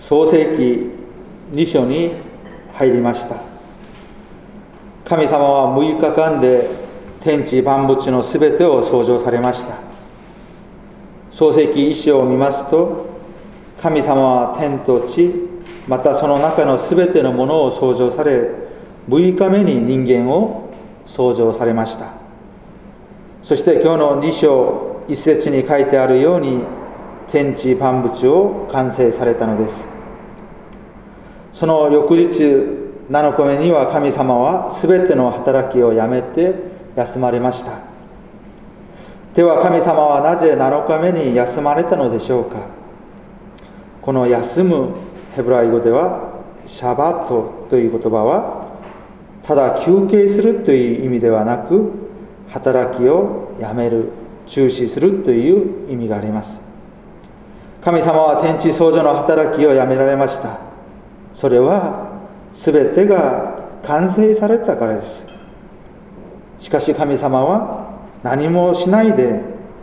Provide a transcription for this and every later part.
創世記2章に入りました。神様は6日間で天地万物のすべてを創造されました。創世記1章を見ますと、神様は天と地、またその中のすべてのものを創造され、6日目に人間を創造されました。そして今日の2章1節に書いてあるように、天地万物を完成されたのです。その翌日7日目には神様はすべての働きをやめて休まれました。では神様はなぜ7日目に休まれたのでしょうか。この休むヘブライ語ではシャバットという言葉はただ休憩するという意味ではなく、働きをやめる、中止するという意味があります。神様は天地創造の働きをやめられました。それはすべてが完成されたからです。しかし神様は何もしないで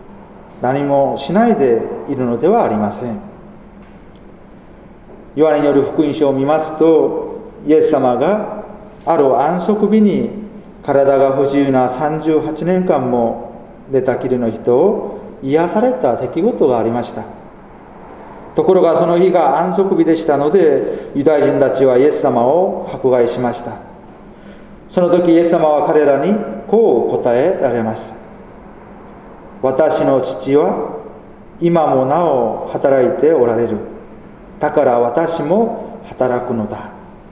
いるのではありません。ヨハネによる福音書を見ますと、イエス様がある安息日に体が不自由な38年間も寝たきりの人を癒された出来事がありました。ところがその日が安息日でしたので、ユダヤ人たちはイエス様を迫害しました。その時イエス様は彼らにこう答えられます。私の父は今もなお働いておられる。だから私も働くのだ。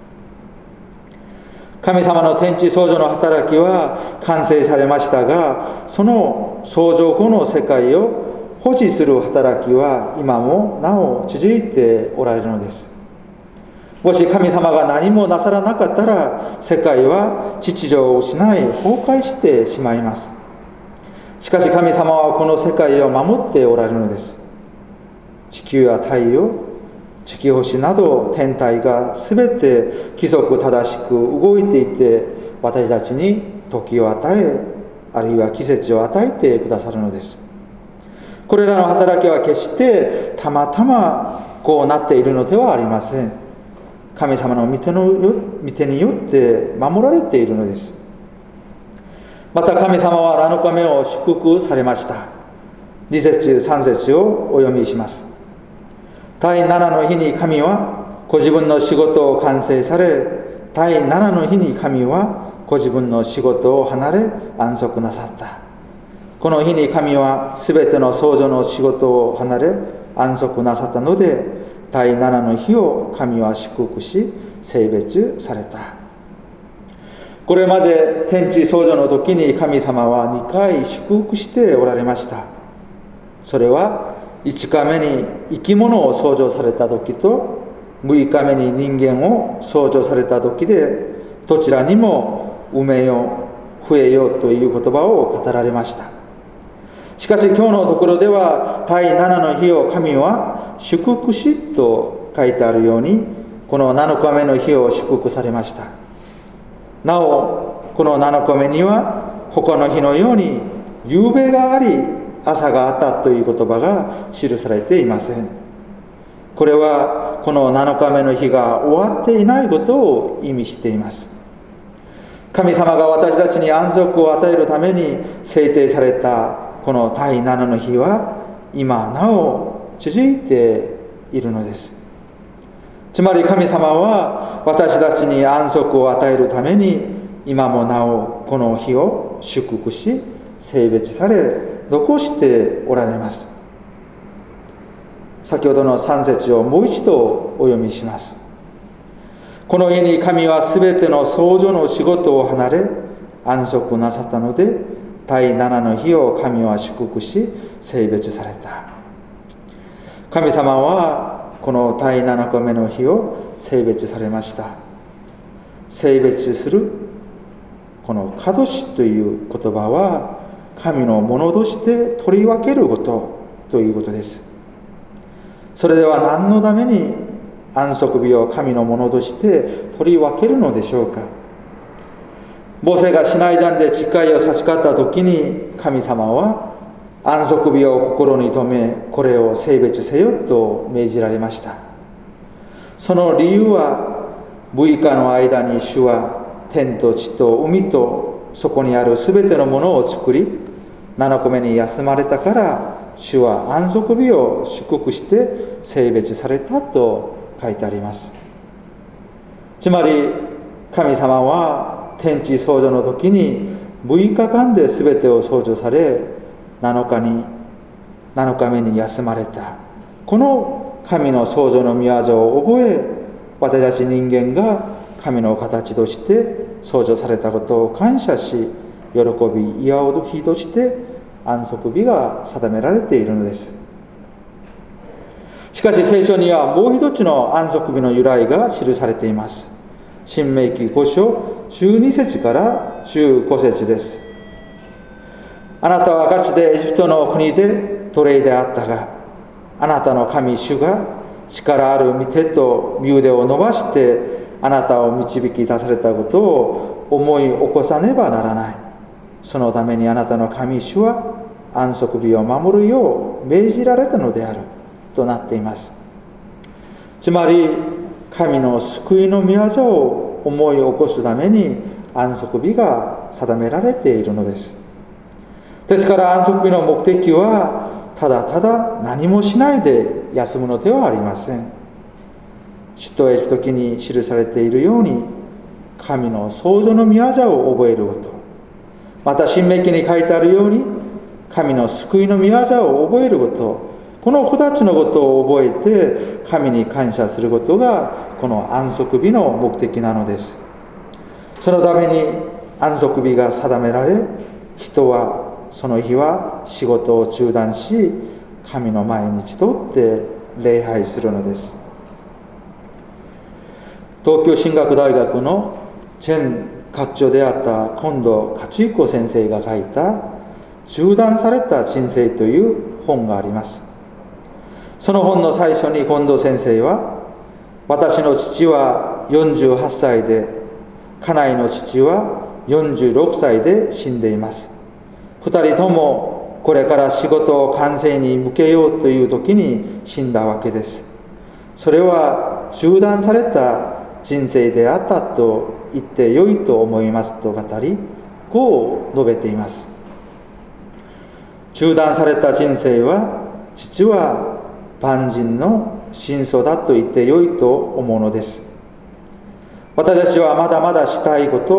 神様の天地創造の働きは完成されましたが、その創造後の世界を保持する働きは今もなお続いておられるのです。もし神様が何もなさらなかったら、世界は秩序を失い崩壊してしまいます。しかし神様はこの世界を守っておられるのです。地球や太陽、月星など天体がすべて規則正しく動いていて、私たちに時を与え、あるいは季節を与えてくださるのです。これらの働きは決してたまたまこうなっているのではありません。神様の御手によって守られているのです。また神様は7日目を祝福されました。2節3節をお読みします。第7の日に神はご自分の仕事を完成され、第7の日に神はご自分の仕事を離れ安息なさった。この日に神はすべての創造の仕事を離れ安息なさったので、第7の日を神は祝福し聖別された。これまで天地創造の時に神様は2回祝福しておられました。それは1日目に生き物を創造された時と6日目に人間を創造された時で、どちらにも埋めよ増えよという言葉を語られました。しかし今日のところでは、第7の日を神は祝福しと書いてあるように、この7日目の日を祝福されました。なおこの7日目には他の日のように夕べがあり朝があったという言葉が記されていません。これはこの7日目の日が終わっていないことを意味しています。神様が私たちに安息を与えるために制定されたこの第7の日は今なお続いているのです。つまり神様は私たちに安息を与えるために今もなおこの日を祝福し聖別され残しておられます。先ほどの3節をもう一度お読みします。この日に神はすべての創造の仕事を離れ安息なさったので、第7の日を神は祝福し聖別された。神様はこの第7日目の日を聖別されました。聖別するこのカドシという言葉は神のものとして取り分けることということです。それでは何のために安息日を神のものとして取り分けるのでしょうか。モーセがシナイ山で誓いを差し掛った時に、神様は安息日を心に留め、これを聖別せよと命じられました。 その理由は、6日の間に主は天と地と海とそこにあるすべてのものを作り、7日目に休まれたから、主は安息日を祝福して聖別されたと書いてあります。つまり神様は天地創造の時に6日間で全てを創造され、7日目に休まれた。この神の創造の御業を覚え、私たち人間が神の形として創造されたことを感謝し、喜び祝う日として安息日が定められているのです。しかし聖書にはもう一つの安息日の由来が記されています。申命記5章12節から15節です。あなたはかつてエジプトの国で奴隷であったが、あなたの神主が力ある御手と御腕を伸ばしてあなたを導き出されたことを思い起こさねばならない。そのためにあなたの神主は安息日を守るよう命じられたのであるとなっています。つまり神の救いの御業を思い起こすために安息日が定められているのです。ですから安息日の目的はただただ何もしないで休むのではありません。出エジプト記に記されているように、神の創造の御業を覚えること、また申命記に書いてあるように神の救いの御業を覚えること、この2つのことを覚えて神に感謝することがこの安息日の目的なのです。そのために安息日が定められ、人はその日は仕事を中断し、神の前に集って礼拝するのです。東京神学大学の前学長であった近藤克彦先生が書いた中断された人生という本があります。その本の最初に近藤先生は、私の父は48歳で、家内の父は46歳で死んでいます。2人ともこれから仕事を完成に向けようという時に死んだわけです。それは中断された人生であったと言ってよいと思いますと語り、こう述べています。中断された人生は、実は万人の真相だと言ってよいと思うのです。私たちはまだまだしたいこと、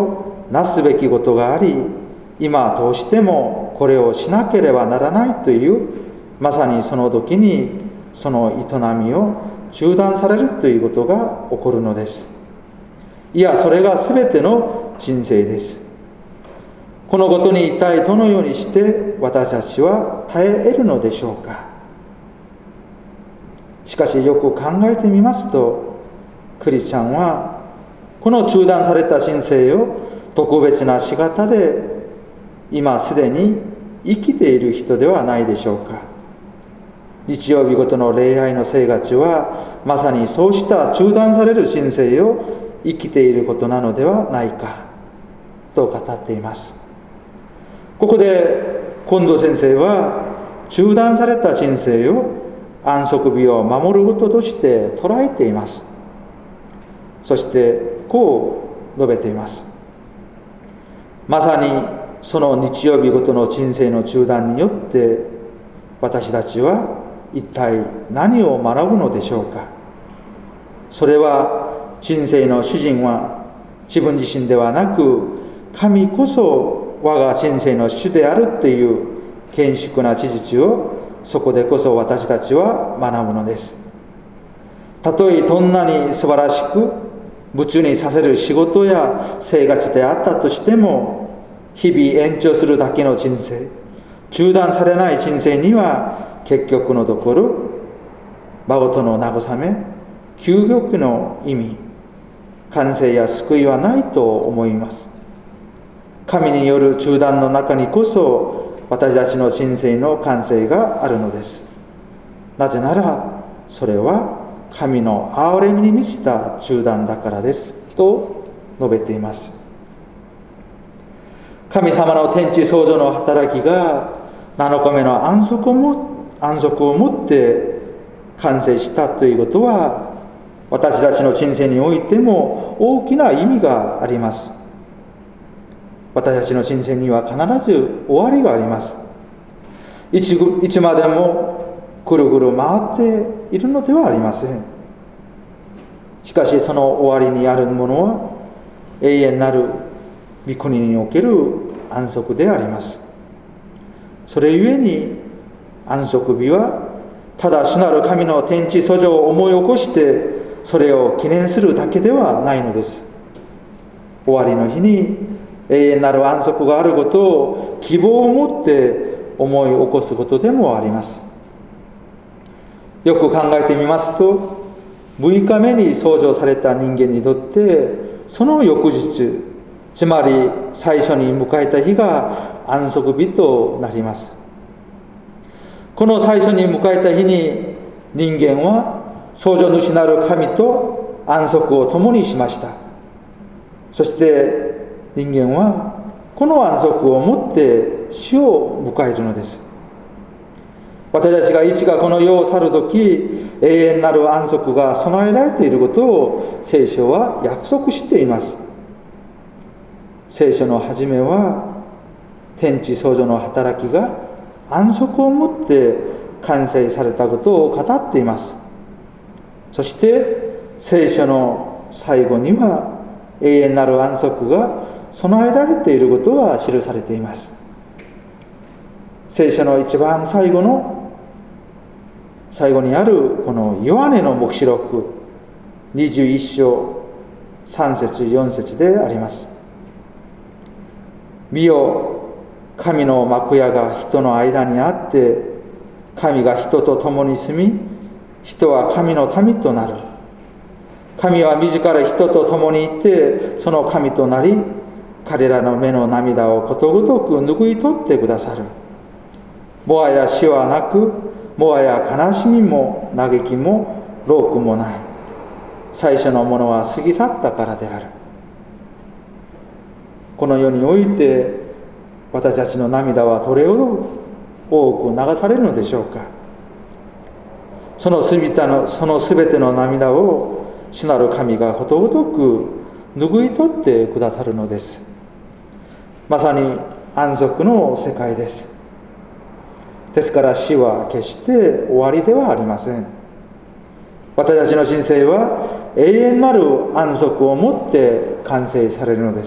なすべきことがあり、今どうしてもこれをしなければならないという、まさにその時にその営みを中断されるということが起こるのです。いや、それが全ての人生です。このことに一体どのようにして私たちは耐え得るのでしょうか。しかしよく考えてみますと、クリスチャンはこの中断された人生を特別な仕方で今すでに生きている人ではないでしょうか。日曜日ごとの礼拝の生活はまさにそうした中断される人生を生きていることなのではないかと語っています。ここで近藤先生は中断された人生を安息日を守ることとして捉えています。そしてこう述べています。まさにその日曜日ごとの人生の中断によって私たちは一体何を学ぶのでしょうか。それは人生の主人は自分自身ではなく、神こそ我が人生の主であるという厳粛な事実をそこでこそ私たちは学ぶのです。たとえどんなに素晴らしく夢中にさせる仕事や生活であったとしても、日々延長するだけの人生、中断されない人生には結局のところ、誠の慰め、究極の意味、完成や救いはないと思います。神による中断の中にこそ私たちの人生の完成があるのです。なぜならそれは神の憐れみに満ちた中断だからですと述べています。神様の天地創造の働きが7日目の安息をもって完成したということは、 私たちの人生においても大きな意味があります。私たちの人生には必ず終わりがあります。いつまでもぐるぐる回っているのではありません。しかしその終わりにあるものは永遠なる御国における安息であります。それゆえに安息日はただ主なる神の天地創造を思い起こしてそれを記念するだけではないのです。終わりの日に永遠なる安息があることを希望を持って思い起こすことでもあります。よく考えてみますと、6日目に創造された人間にとってその翌日、つまり最初に迎えた日が安息日となります。この最初に迎えた日に人間は創造主なる神と安息を共にしました。そして人間はこの安息をもって死を迎えるのです。私たちがいつかこの世を去るとき、永遠なる安息が備えられていることを聖書は約束しています。聖書の始めは天地創造の働きが安息をもって完成されたことを語っています。そして聖書の最後には永遠なる安息が備えられていることが記されています。聖書の一番最後にあるこのヨハネの黙示録21章3節4節であります。見よ、神の幕屋が人の間にあって、神が人と共に住み、人は神の民となる。神は自ら人と共にいて、その神となり、彼らの目の涙をことごとく拭い取ってくださる。もはや死はなく、もはや悲しみも嘆きも労苦もない。最初のものは過ぎ去ったからである。この世において私たちの涙はどれほど多く流されるのでしょうか。そのすべての涙を主なる神がことごとく拭い取ってくださるのです。まさに安息の世界です。ですから死は決して終わりではありません。私たちの人生は永遠なる安息をもって完成されるのです。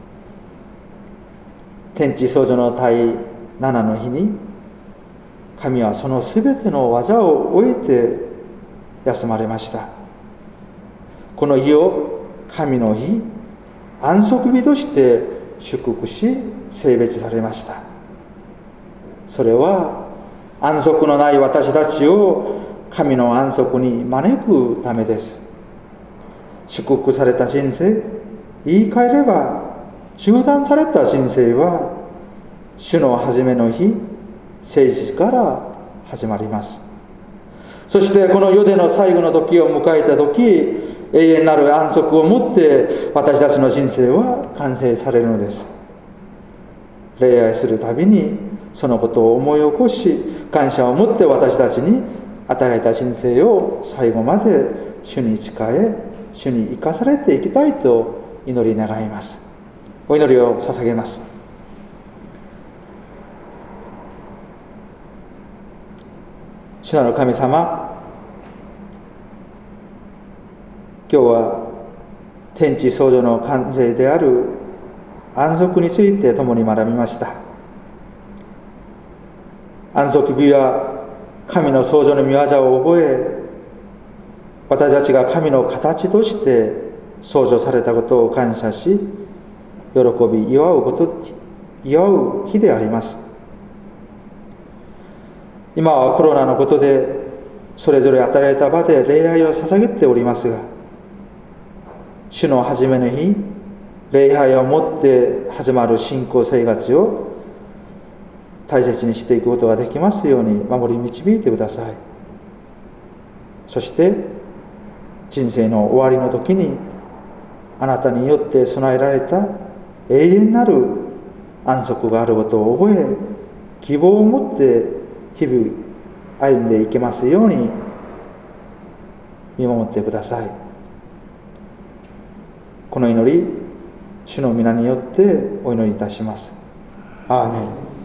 天地創造の第7の日に神はそのすべての技を終えて休まれました。この日を神の日、安息日として祝福し聖別されました。それは安息のない私たちを神の安息に招くためです。祝福された人生、言い換えれば中断された人生は主の初めの日、聖日から始まります。そしてこの世での最後の時を迎えた時、永遠なる安息をもって私たちの人生は完成されるのです。礼拝するたびにそのことを思い起こし、感謝を持って私たちに与えられた人生を最後まで主に仕え、主に生かされていきたいと祈り願います。お祈りを捧げます。主なる神様、今日は天地創造の完成である安息について共に学びました。安息日は神の創造の御業を覚え、私たちが神の形として創造されたことを感謝し、喜び祝う日であります。今はコロナのことでそれぞれ与えられた場で礼拝を捧げておりますが、主の初めの日、礼拝をもって始まる信仰生活を大切にしていくことができますように守り導いてください。そして人生の終わりの時にあなたによって備えられた永遠なる安息があることを覚え、希望を持って日々歩んでいけますように見守ってください。この祈り、主の皆によってお祈りいたします。アーメン。